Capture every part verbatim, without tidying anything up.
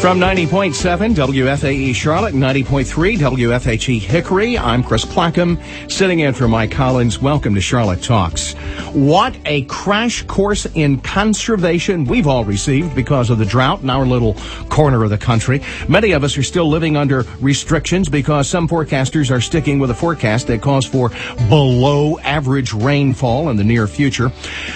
From ninety point seven W F A E Charlotte, ninety point three W F H E Hickory, I'm Chris Clackham, sitting in for Mike Collins. Welcome to Charlotte Talks. What a crash course in conservation we've all received because of the drought in our little corner of the country. Many of us are still living under restrictions because some forecasters are sticking with a forecast that calls for below average rainfall in the near future.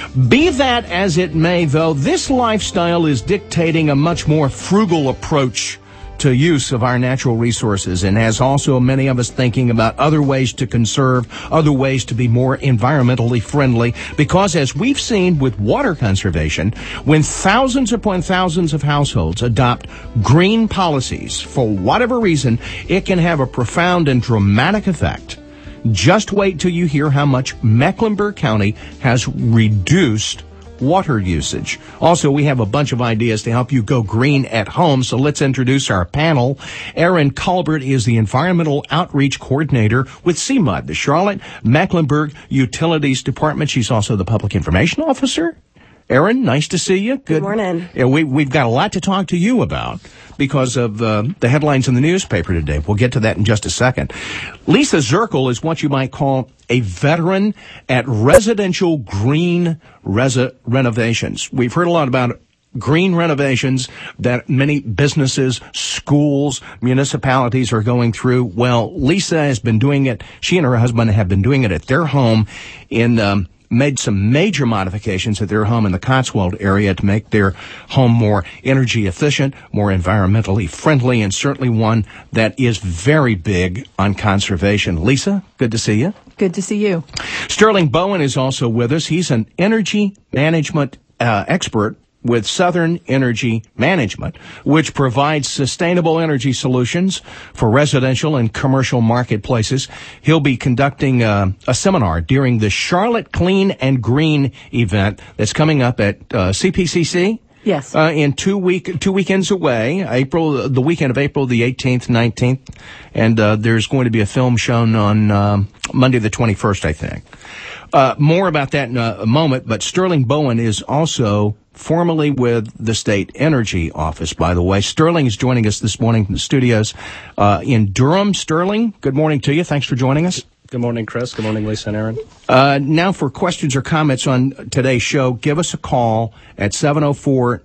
Be that as it may, though, this lifestyle is dictating a much more frugal approach to use of our natural resources and has also many of us thinking about other ways to conserve, other ways to be more environmentally friendly, because as we've seen with water conservation, when thousands upon thousands of households adopt green policies for whatever reason, it can have a profound and dramatic effect. Just wait till you hear how much Mecklenburg County has reduced water usage. Also, we have a bunch of ideas to help you go green at home, so let's introduce our panel. Erin Colbert is the Environmental Outreach Coordinator with C M U D, the Charlotte Mecklenburg Utilities Department. She's also the Public Information Officer. Erin, nice to see you. Good, Good morning. Yeah, we, we've got a lot to talk to you about because of uh, the headlines in the newspaper today. We'll get to that in just a second. Lisa Zirkle is what you might call a veteran at residential green resi- renovations. We've heard a lot about green renovations that many businesses, schools, municipalities are going through. Well, Lisa has been doing it. She and her husband have been doing it at their home in um made some major modifications at their home in the Cotswold area to make their home more energy efficient, more environmentally friendly, and certainly one that is very big on conservation. Lisa, good to see you. Good to see you. Sterling Bowen is also with us. He's an energy management uh, expert with Southern Energy Management, which provides sustainable energy solutions for residential and commercial marketplaces. He'll be conducting uh, a seminar during the Charlotte Clean and Green event that's coming up at uh, C P C C. Yes. Uh, in two week, two weekends away, April, the weekend of April the eighteenth, nineteenth, and uh, there's going to be a film shown on um, Monday the twenty-first, I think. Uh, more about that in a, a moment, but Sterling Bowen is also formerly with the State Energy Office, by the way. Sterling is joining us this morning from the studios uh, in Durham. Sterling, good morning to you. Thanks for joining us. Good morning, Chris. Good morning, Lisa and Erin. Uh, now for questions or comments on today's show, give us a call at seven oh four,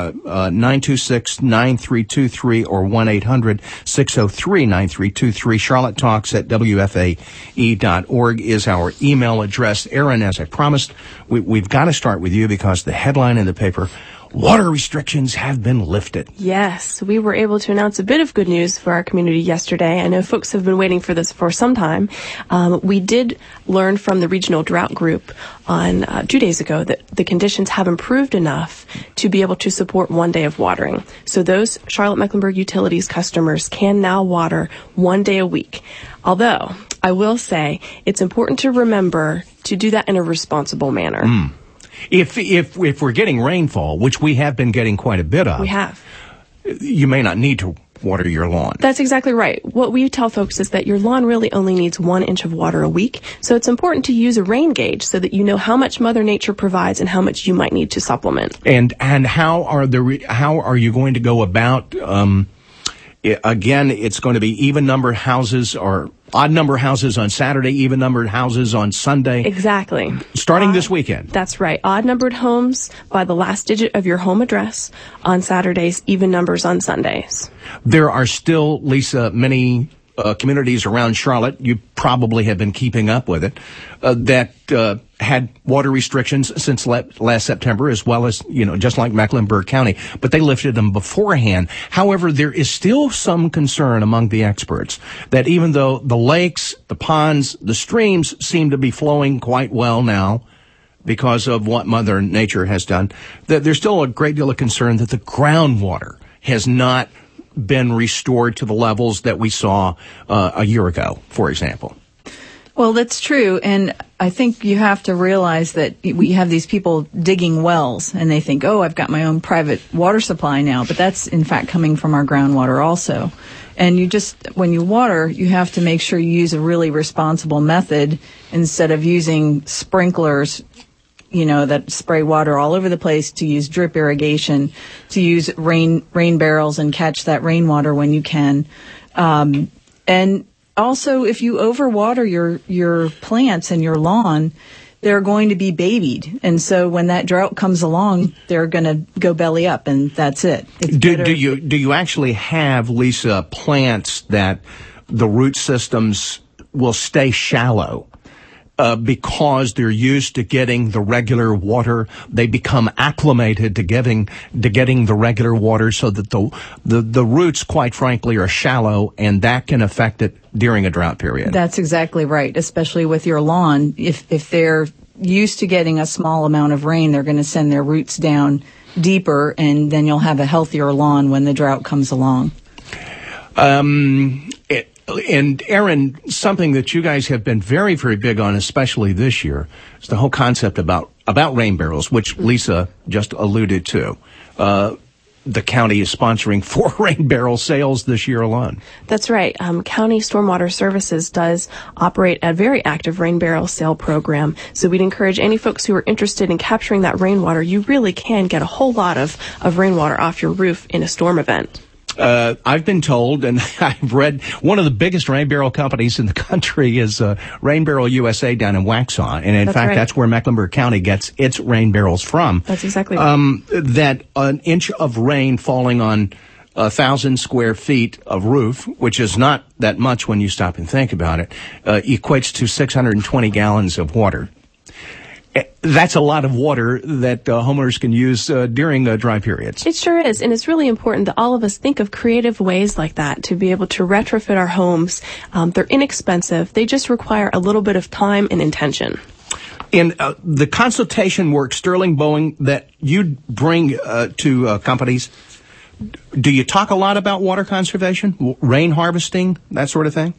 nine two six, nine three two three or one eight hundred, six oh three, nine three two three. Charlotte Talks at W F A E dot org is our email address. Erin, as I promised, we, we've got to start with you because the headline in the paper, water restrictions have been lifted. Yes, we were able to announce a bit of good news for our community yesterday. I know folks have been waiting for this for some time. Um, we did learn from the Regional Drought Group on uh, two days ago that the conditions have improved enough to be able to support one day of watering. So those Charlotte Mecklenburg Utilities customers can now water one day a week. Although, I will say, it's important to remember to do that in a responsible manner. Mm. If if if we're getting rainfall, which we have been getting quite a bit of, we have. You may not need to water your lawn. That's exactly right. What we tell folks is that your lawn really only needs one inch of water a week. So it's important to use a rain gauge so that you know how much Mother Nature provides and how much you might need to supplement. And and how are the how are you going to go about? Um, it, again, it's going to be even numbered houses or odd number houses on Saturday, even numbered houses on Sunday. Exactly. Starting uh, this weekend. That's right. Odd numbered homes by the last digit of your home address on Saturdays, even numbers on Sundays. There are still, Lisa, many uh, communities around Charlotte, you probably have been keeping up with it, uh, that uh, had water restrictions since le- last September, as well as, you know, just like Mecklenburg County, but they lifted them beforehand. However, there is still some concern among the experts that even though the lakes, the ponds, the streams seem to be flowing quite well now because of what Mother Nature has done, that there's still a great deal of concern that the groundwater has not been restored to the levels that we saw uh, a year ago, for example. Well, that's true. And I think you have to realize that we have these people digging wells and they think, oh, I've got my own private water supply now. But that's, in fact, coming from our groundwater also. And you just, when you water, you have to make sure you use a really responsible method instead of using sprinklers you know, that spray water all over the place, to use drip irrigation, to use rain rain barrels and catch that rainwater when you can. Um, and also, if you overwater your, your plants and your lawn, they're going to be babied. And so when that drought comes along, they're going to go belly up, and that's it. It's do, do you do you actually have, Lisa, plants that the root systems will stay shallow uh, because they're used to getting the regular water? They become acclimated to getting to getting the regular water, so that the the the roots, quite frankly, are shallow, and that can affect it during a drought period. That's exactly right, especially with your lawn. If if they're used to getting a small amount of rain, they're going to send their roots down deeper, and then you'll have a healthier lawn when the drought comes along. Um, it, and Aaron, something that you guys have been very, very big on, especially this year, is the whole concept about, about rain barrels, which Lisa just alluded to. Uh, the county is sponsoring four rain barrel sales this year alone. That's right. Um, County Stormwater Services does operate a very active rain barrel sale program. So we'd encourage any folks who are interested in capturing that rainwater. You really can get a whole lot of, of rainwater off your roof in a storm event. Uh, I've been told, and I've read, one of the biggest rain barrel companies in the country is uh, Rain Barrel U S A down in Waxhaw. And in that's fact, right. that's where Mecklenburg County gets its rain barrels from. That's exactly right. Um, that an inch of rain falling on a thousand square feet of roof, which is not that much when you stop and think about it, uh, equates to six hundred twenty gallons of water. That's a lot of water that uh, homeowners can use uh, during uh, dry periods. It sure is, and it's really important that all of us think of creative ways like that to be able to retrofit our homes. Um, they're inexpensive. They just require a little bit of time and intention. In uh, the consultation work, Sterling Boeing, that you bring uh, to uh, companies, do you talk a lot about water conservation, w- rain harvesting, that sort of thing?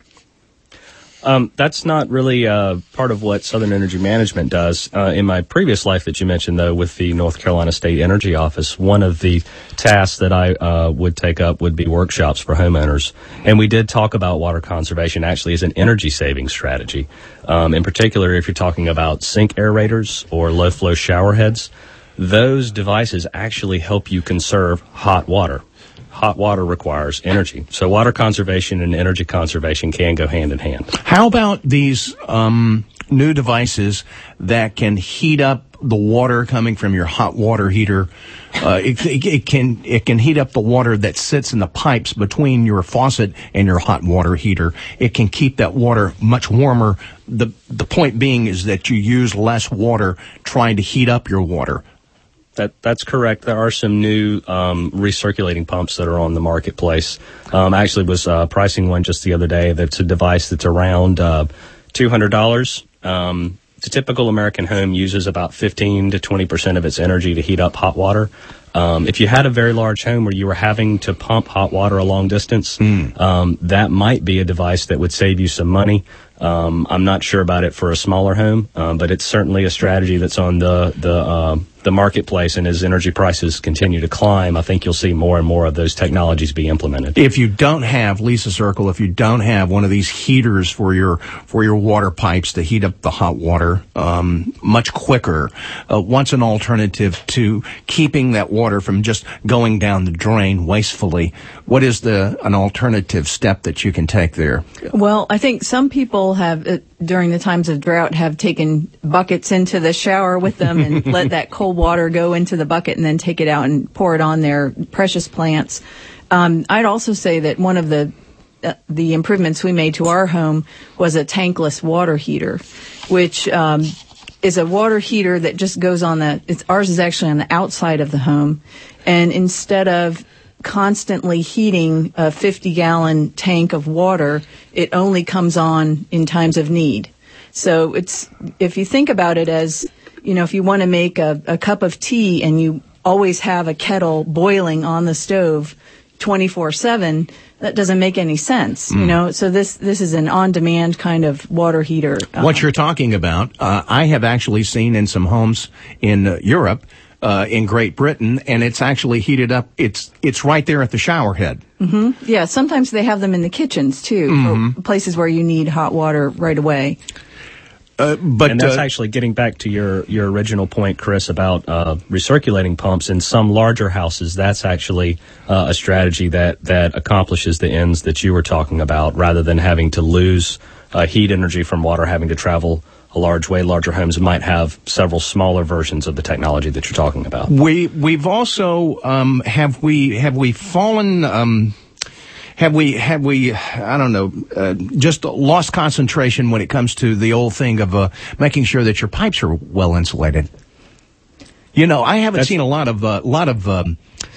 Um, that's not really uh, part of what Southern Energy Management does. Uh, in my previous life that you mentioned, though, with the North Carolina State Energy Office, one of the tasks that I uh, would take up would be workshops for homeowners. And we did talk about water conservation actually as an energy saving strategy. Um, in particular, if you're talking about sink aerators or low flow shower heads, those devices actually help you conserve hot water. Hot water requires energy. So water conservation and energy conservation can go hand in hand. How about these um, new devices that can heat up the water coming from your hot water heater? Uh, it, it, it can it can heat up the water that sits in the pipes between your faucet and your hot water heater. It can keep that water much warmer. The the point being is that you use less water trying to heat up your water. That that's correct. There are some new um, recirculating pumps that are on the marketplace. Um, I actually was uh, pricing one just the other day. That's a device that's around uh, two hundred dollars. Um, the typical American home uses about fifteen to twenty percent of its energy to heat up hot water. Um, if you had a very large home where you were having to pump hot water a long distance, mm. um, that might be a device that would save you some money. Um, I'm not sure about it for a smaller home, um, but it's certainly a strategy that's on the the uh, the marketplace. And as energy prices continue to climb, I think you'll see more and more of those technologies be implemented. If you don't have, Lisa Circle, if you don't have one of these heaters for your for your water pipes to heat up the hot water um, much quicker, uh, what's an alternative to keeping that water from just going down the drain wastefully? What is the an alternative step that you can take there? Well, I think some people have, uh, during the times of drought, have taken buckets into the shower with them and let that cold water go into the bucket and then take it out and pour it on their precious plants. Um, I'd also say that one of the uh, the improvements we made to our home was a tankless water heater, which um, is a water heater that just goes on the, it's, ours is actually on the outside of the home. And instead of constantly heating a fifty gallon tank of water, it only comes on in times of need. So it's, if you think about it as, you know, if you want to make a, a cup of tea and you always have a kettle boiling on the stove twenty-four seven, that doesn't make any sense, mm. you know. So this this is an on-demand kind of water heater. Uh, what you're talking about, uh, I have actually seen in some homes in uh, Europe, uh, in Great Britain, and it's actually heated up. It's it's right there at the shower head. Mm-hmm. Yeah, sometimes they have them in the kitchens too, mm-hmm. for places where you need hot water right away. Uh, but and that's uh, actually getting back to your, your original point, Chris, about uh, recirculating pumps. In some larger houses, that's actually uh, a strategy that, that accomplishes the ends that you were talking about, rather than having to lose uh, heat energy from water, having to travel a large way. Larger homes might have several smaller versions of the technology that you're talking about. We we've also um, have we have we fallen. Um, Have we, have we, I don't know, uh, just lost concentration when it comes to the old thing of uh, making sure that your pipes are well insulated? You know, I haven't That's, seen a lot of, uh, lot of um,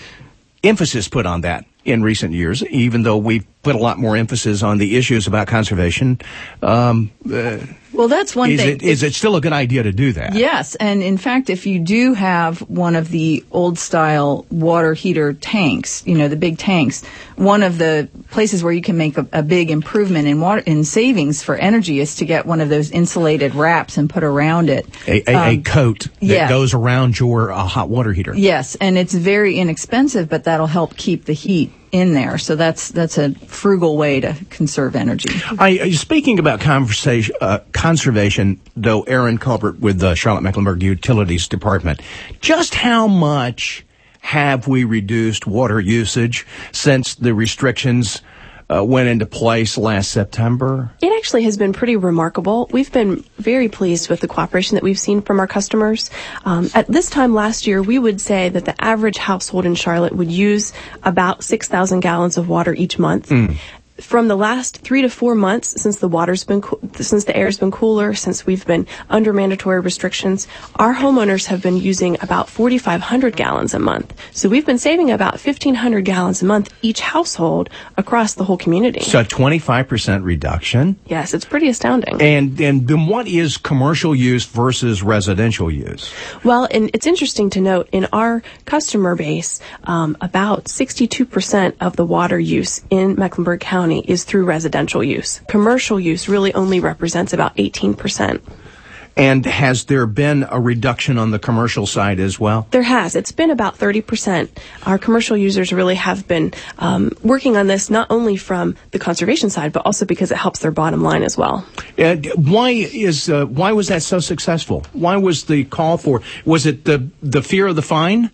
emphasis put on that in recent years, even though we've put a lot more emphasis on the issues about conservation. Um, uh, well, that's one is thing. It, is it still a good idea to do that? Yes, and in fact, if you do have one of the old-style water heater tanks, you know, the big tanks, one of the places where you can make a, a big improvement in water in savings for energy is to get one of those insulated wraps and put around it a, a, um, a coat that yeah. goes around your uh, hot water heater. Yes, and it's very inexpensive, but that'll help keep the heat in there. So that's that's a frugal way to conserve energy. I, speaking about conversation, uh, conservation, though, Erin Colbert with the Charlotte-Mecklenburg Utilities Department, just how much have we reduced water usage since the restrictions uh, went into place last September? It actually has been pretty remarkable. We've been very pleased with the cooperation that we've seen from our customers. Um, at this time last year, we would say that the average household in Charlotte would use about six thousand gallons of water each month. Mm. From the last three to four months, since the water's been, co- since the air's been cooler, since we've been under mandatory restrictions, our homeowners have been using about forty-five hundred gallons a month. So we've been saving about fifteen hundred gallons a month each household across the whole community. So twenty-five percent reduction? Yes, it's pretty astounding. And, and then what is commercial use versus residential use? Well, and it's interesting to note, in our customer base, um, about sixty-two percent of the water use in Mecklenburg County is through residential use. Commercial use really only represents about eighteen percent. And has there been a reduction on the commercial side as well? There has. It's been about thirty percent. Our commercial users really have been um, working on this not only from the conservation side, but also because it helps their bottom line as well. And why is uh, why was that so successful? Why was the call for? Was it the the fear of the fine?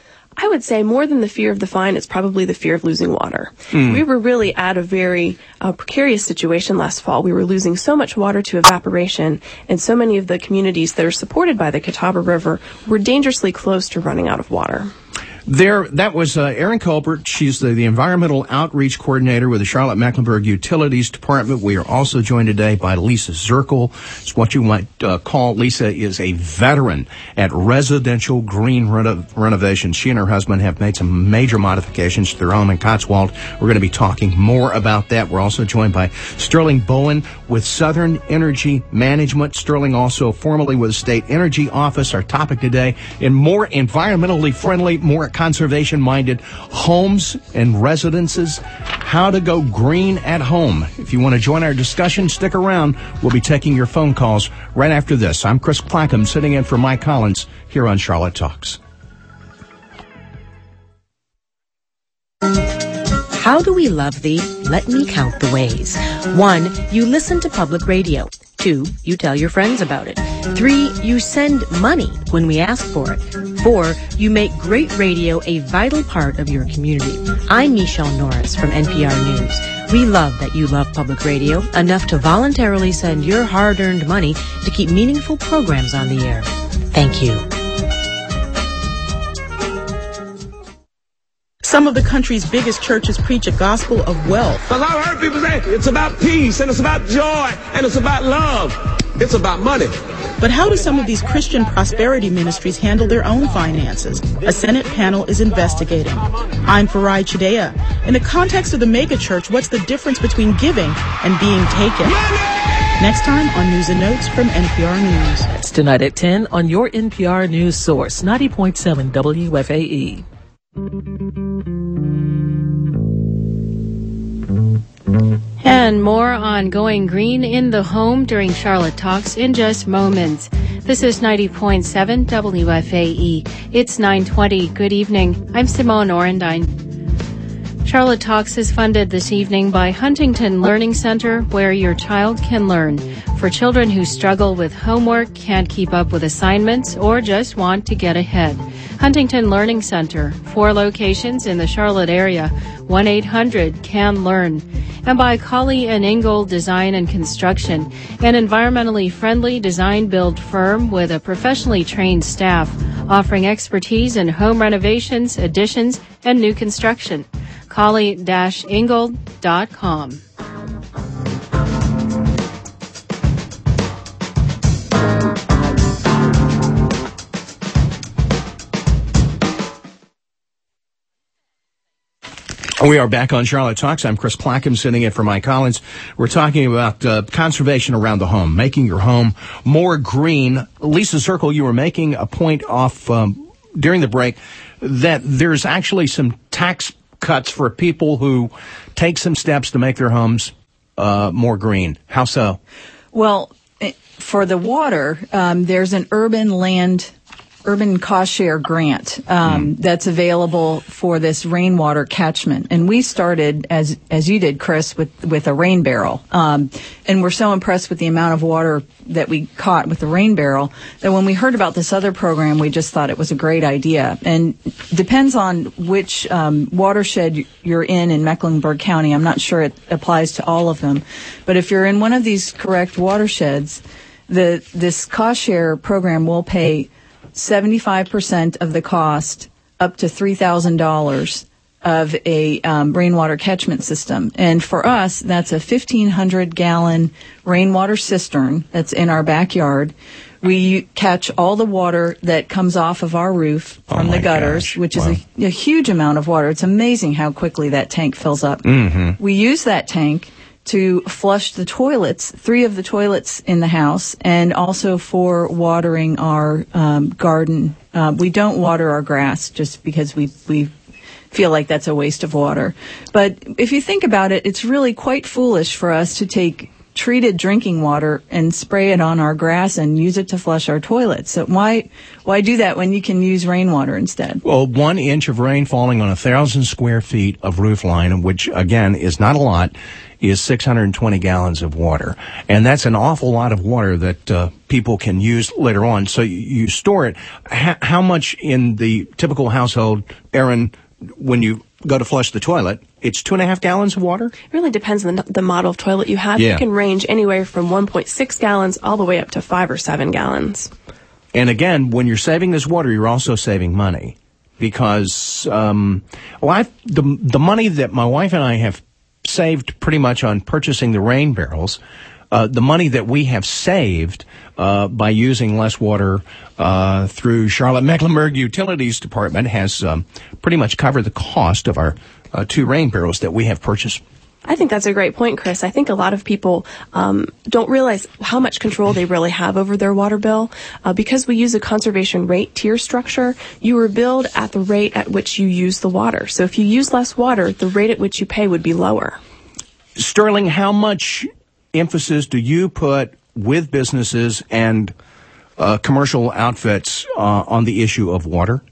I would say more than the fear of the fine, it's probably the fear of losing water. Mm. We were really at a very uh, precarious situation last fall. We were losing so much water to evaporation, and so many of the communities that are supported by the Catawba River were dangerously close to running out of water. There, that was uh, Erin Colbert. She's the, the Environmental Outreach Coordinator with the Charlotte-Mecklenburg Utilities Department. We are also joined today by Lisa Zirkle. It's what you might uh, call, Lisa is a veteran at residential green reno- renovations. She and her husband have made some major modifications to their home in Cotswold. We're going to be talking more about that. We're also joined by Sterling Bowen with Southern Energy Management. Sterling also formerly with the State Energy Office. Our topic today, in more environmentally friendly, more conservation-minded homes and residences, how to go green at home. If you want to join our discussion, stick around. We'll be taking your phone calls right after this. I'm Chris Plackham, sitting in for Mike Collins here on Charlotte Talks. How do we love thee? Let me count the ways. One, you listen to public radio. Two, you tell your friends about it. Three, you send money when we ask for it. Four, you make great radio a vital part of your community. I'm Michelle Norris from N P R News. We love that you love public radio enough to voluntarily send your hard-earned money to keep meaningful programs on the air. Thank you. Some of the country's biggest churches preach a gospel of wealth. Because I've heard people say it's about peace, and it's about joy, and it's about love. It's about money. But how do some of these Christian prosperity ministries handle their own finances? A Senate panel is investigating. I'm Farai Chideya. In the context of the megachurch, what's the difference between giving and being taken? Money! Next time on News and Notes from N P R News. That's tonight at ten on your N P R News source, ninety point seven W F A E. And more on going green in the home during Charlotte Talks in just moments. This is ninety point seven W F A E. It's nine twenty. Good evening. I'm Simone Orendine. Charlotte Talks is funded this evening by Huntington Learning Center, where your child can learn. For children who struggle with homework, can't keep up with assignments, or just want to get ahead. Huntington Learning Center, four locations in the Charlotte area, one eight hundred C A N LEARN. And by Colley and Ingold Design and Construction, an environmentally friendly design-build firm with a professionally trained staff, offering expertise in home renovations, additions, and new construction. Colley dash ingold dot com. We are back on Charlotte Talks. I'm Chris Clackham, sitting in for Mike Collins. We're talking about uh, conservation around the home, making your home more green. Lisa Circle, you were making a point off um, during the break that there's actually some tax cuts for people who take some steps to make their homes uh, more green. How so? Well, for the water, um, there's an urban land urban cost share grant um, mm. that's available for this rainwater catchment, and we started as as you did, Chris, with with a rain barrel, um, and we're so impressed with the amount of water that we caught with the rain barrel that when we heard about this other program, we just thought it was a great idea. And depends on which um, watershed you're in in Mecklenburg County. I'm not sure it applies to all of them, but if you're in one of these correct watersheds, the this cost share program will pay seventy-five percent of the cost, up to three thousand dollars, of a um, rainwater catchment system. And for us, that's a fifteen hundred gallon rainwater cistern that's in our backyard. We catch all the water that comes off of our roof from oh the gutters, gosh. which wow. is a, a huge amount of water. It's amazing how quickly that tank fills up. Mm-hmm. We use that tank to flush the toilets, three of the toilets in the house, and also for watering our um, garden. Uh, we don't water our grass just because we we feel like that's a waste of water. But if you think about it, it's really quite foolish for us to take treated drinking water and spray it on our grass and use it to flush our toilets. So why why do that when you can use rainwater instead? Well, one inch of rain falling on a thousand square feet of roof line, which again is not a lot, is six hundred twenty gallons of water. And that's an awful lot of water that uh, people can use later on. So you, you store it. H- how much in the typical household, Aaron, when you go to flush the toilet, it's two and a half gallons of water? It really depends on the, the model of toilet you have. Yeah. It can range anywhere from one point six gallons all the way up to five or seven gallons. And again, when you're saving this water, you're also saving money. Because, um, well, I've, the, the money that my wife and I have saved pretty much on purchasing the rain barrels, uh, the money that we have saved uh, by using less water uh, through Charlotte Mecklenburg Utilities Department has um, pretty much covered the cost of our uh, two rain barrels that we have purchased. I think that's a great point, Chris. I think a lot of people um, don't realize how much control they really have over their water bill. Uh, because we use a conservation rate tier structure, you are billed at the rate at which you use the water. So if you use less water, the rate at which you pay would be lower. Sterling, how much emphasis do you put with businesses and uh, commercial outfits uh, on the issue of water?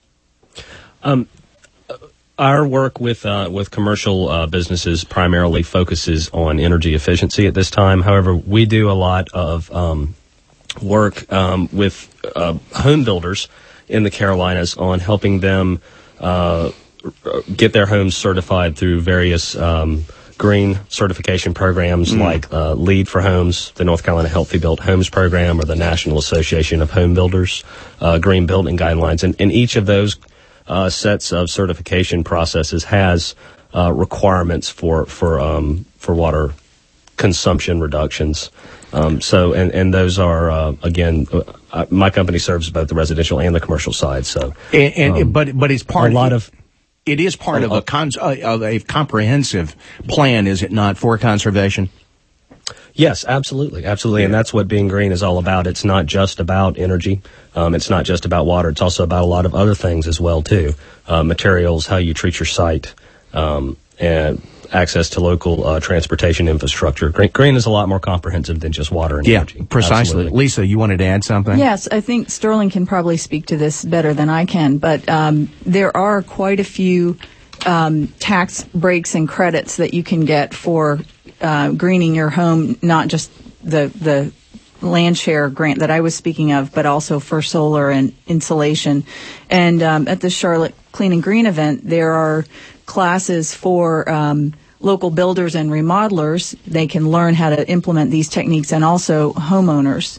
Um. Our work with uh, with commercial uh, businesses primarily focuses on energy efficiency at this time. However, we do a lot of um, work um, with uh, home builders in the Carolinas on helping them uh, get their homes certified through various um, green certification programs mm. like uh, LEED for Homes, the North Carolina Healthy Built Homes Program, or the National Association of Home Builders uh, Green Building Guidelines. And, and each of those Uh, sets of certification processes has uh, requirements for for um, for water consumption reductions. Um, so and, and those are uh, again, uh, my company serves both the residential and the commercial side. So and, and um, but but it's part a lot of it is part of a con- of a comprehensive plan, is it not, for conservation? Yes, absolutely, absolutely, and that's what being green is all about. It's not just about energy. Um, it's not just about water. It's also about a lot of other things as well, too. Uh, materials, how you treat your site, um, and access to local uh, transportation infrastructure. Green, green is a lot more comprehensive than just water and yeah, energy. Precisely. Absolutely. Lisa, you wanted to add something? Yes, I think Sterling can probably speak to this better than I can, but um, there are quite a few um, tax breaks and credits that you can get for uh, greening your home, not just the the land share grant that I was speaking of, but also for solar and insulation. And um, at the Charlotte Clean and Green event, there are classes for um, local builders and remodelers. They can learn how to implement these techniques, and also homeowners.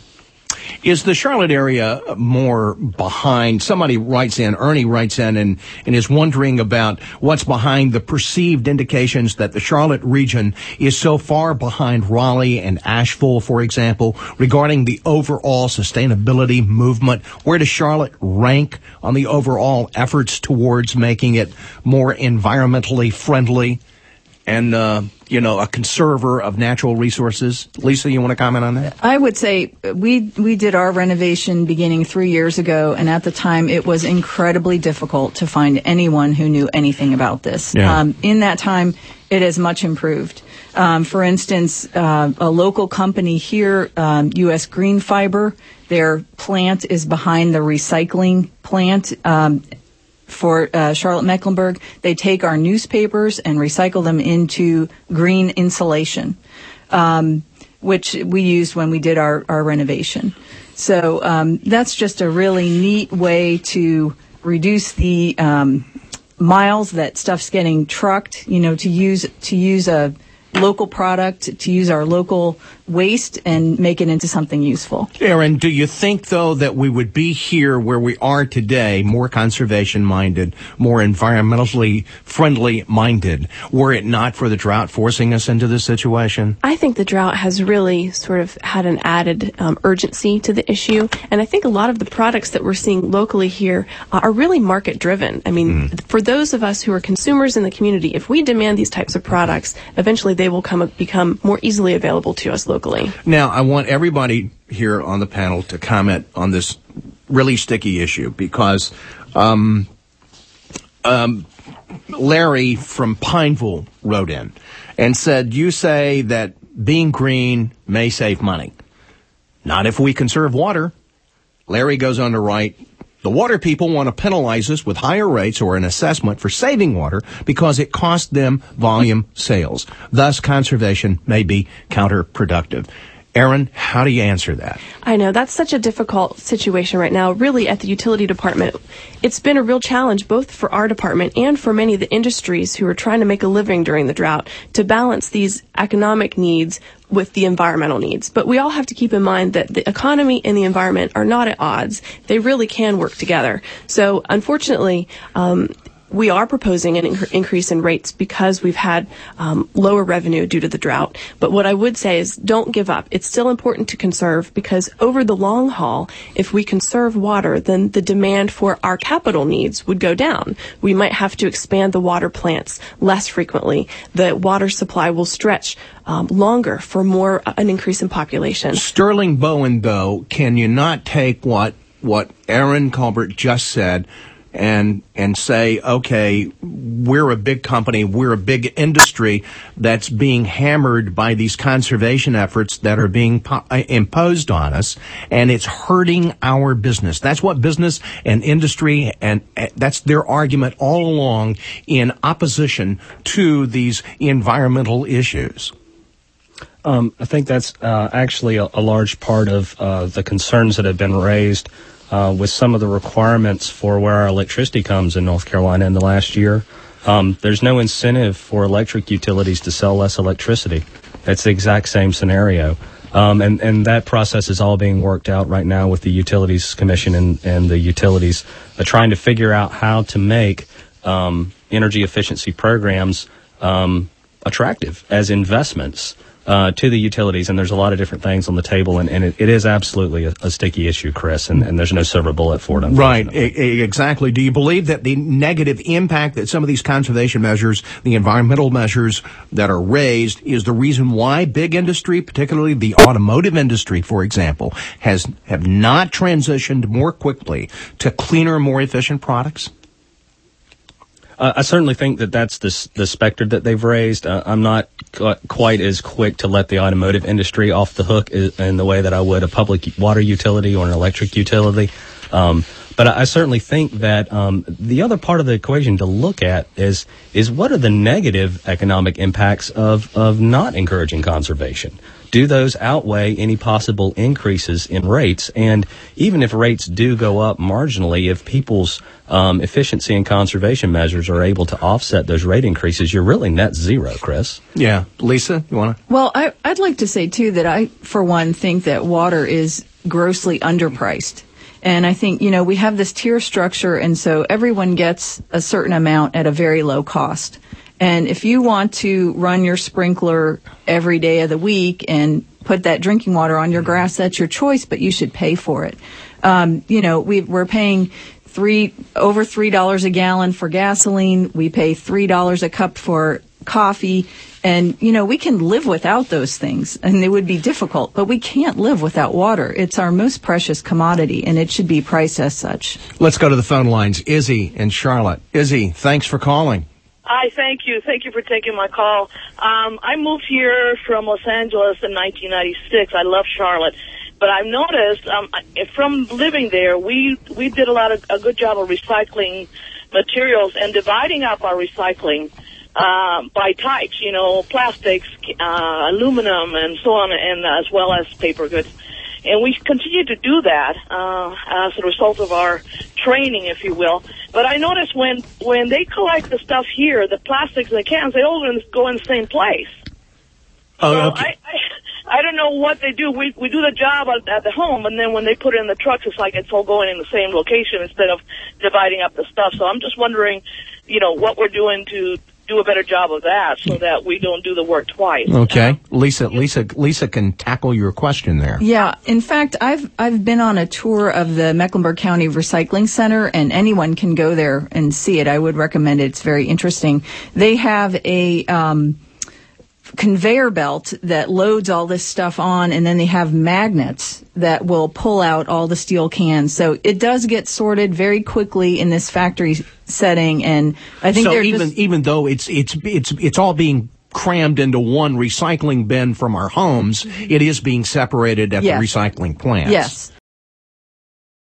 Is the Charlotte area more behind? Somebody writes in, Ernie writes in, and, and is wondering about what's behind the perceived indications that the Charlotte region is so far behind Raleigh and Asheville, for example, regarding the overall sustainability movement. Where does Charlotte rank on the overall efforts towards making it more environmentally friendly and, uh, you know, a conserver of natural resources? Lisa, you want to comment on that? I would say we we did our renovation beginning three years ago, and at the time it was incredibly difficult to find anyone who knew anything about this. Yeah. Um, in that time, it has much improved. Um, for instance, uh, a local company here, um, U S Green Fiber, their plant is behind the recycling plant. Um, For uh, Charlotte-Mecklenburg, they take our newspapers and recycle them into green insulation, um, which we used when we did our, our renovation. So um, that's just a really neat way to reduce the um, miles that stuff's getting trucked. You know, to use to use a local product, to use our local waste and make it into something useful. Aaron, do you think, though, that we would be here where we are today, more conservation-minded, more environmentally friendly-minded, were it not for the drought forcing us into this situation? I think the drought has really sort of had an added um, urgency to the issue, and I think a lot of the products that we're seeing locally here uh, are really market-driven. I mean, mm. for those of us who are consumers in the community, if we demand these types of products, eventually they will come become more easily available to us locally. Now, I want everybody here on the panel to comment on this really sticky issue, because um, um, Larry from Pineville wrote in and said, you say that being green may save money. Not if we conserve water. Larry goes on to write, the water people want to penalize us with higher rates or an assessment for saving water because it costs them volume sales. Thus, conservation may be counterproductive. Aaron, how do you answer that? I know, that's such a difficult situation right now. Really, at the utility department, it's been a real challenge both for our department and for many of the industries who are trying to make a living during the drought to balance these economic needs with the environmental needs. But we all have to keep in mind that the economy and the environment are not at odds. They really can work together. So, unfortunately, um, we are proposing an inc- increase in rates because we've had um, lower revenue due to the drought. But what I would say is don't give up. It's still important to conserve, because over the long haul, if we conserve water, then the demand for our capital needs would go down. We might have to expand the water plants less frequently. The water supply will stretch um, longer for more uh, an increase in population. Sterling Bowen, though, can you not take what what Aaron Colbert just said and and say, okay, we're a big company, we're a big industry that's being hammered by these conservation efforts that are being po- imposed on us, and it's hurting our business. That's what business and industry, and uh, that's their argument all along in opposition to these environmental issues. Um, I think that's uh, actually a, a large part of uh, the concerns that have been raised Uh, with some of the requirements for where our electricity comes in North Carolina in the last year. Um, there's no incentive for electric utilities to sell less electricity. It's the exact same scenario. Um, and, and that process is all being worked out right now with the Utilities Commission and, and the utilities uh, trying to figure out how to make um, energy efficiency programs um, attractive as investments Uh, to the utilities, and there's a lot of different things on the table, and, and it, it is absolutely a, a sticky issue, Chris, and, and there's no silver bullet for it. Right, e- exactly. Do you believe that the negative impact that some of these conservation measures, the environmental measures that are raised, is the reason why big industry, particularly the automotive industry, for example, has have not transitioned more quickly to cleaner, more efficient products? Uh, I certainly think that that's the, the specter that they've raised. Uh, I'm not qu- quite as quick to let the automotive industry off the hook is, in the way that I would a public water utility or an electric utility. Um, but I, I certainly think that um, the other part of the equation to look at is is what are the negative economic impacts of, of not encouraging conservation? do those outweigh any possible increases in rates? And even if rates do go up marginally, if people's um, efficiency and conservation measures are able to offset those rate increases, you're really net zero, Chris. Yeah. Lisa, you want to? Well, I, I'd like to say, too, that I, for one, think that water is grossly underpriced. And I think, you know, we have this tier structure, and so everyone gets a certain amount at a very low cost. And if you want to run your sprinkler every day of the week and put that drinking water on your grass, that's your choice, but you should pay for it. Um, you know, we, we're paying three over three dollars a gallon for gasoline. We pay three dollars a cup for coffee. And, you know, we can live without those things, and it would be difficult, but we can't live without water. It's our most precious commodity, and it should be priced as such. Let's go to the phone lines. Izzy in Charlotte. Izzy, thanks for calling. Hi, thank you. Thank you for taking my call. Um, I moved here from Los Angeles in nineteen ninety-six. I love Charlotte. But I've noticed um, from living there, we we did a lot of a good job of recycling materials and dividing up our recycling uh, by types, you know, plastics, uh, aluminum, and so on, and as well as paper goods. And we continue to do that uh, as a result of our training, if you will. But I notice when when they collect the stuff here, the plastics and the cans, they all go in the same place. Oh, so okay. I, I I don't know what they do. We we do the job at, at the home, and then when they put it in the trucks, it's like it's all going in the same location instead of dividing up the stuff. So I'm just wondering, you know, what we're doing to do a better job of that so that we don't do the work twice. Okay. Um, Lisa, Lisa, Lisa can tackle your question there. Yeah. In fact, I've I've been on a tour of the Mecklenburg County Recycling Center, and anyone can go there and see it. I would recommend it. It's very interesting. They have a um, conveyor belt that loads all this stuff on, and then they have magnets that will pull out all the steel cans. So it does get sorted very quickly in this factory setting, and I think so they're even just, even though it's it's it's it's all being crammed into one recycling bin from our homes, it is being separated at Yes. the recycling plants. Yes.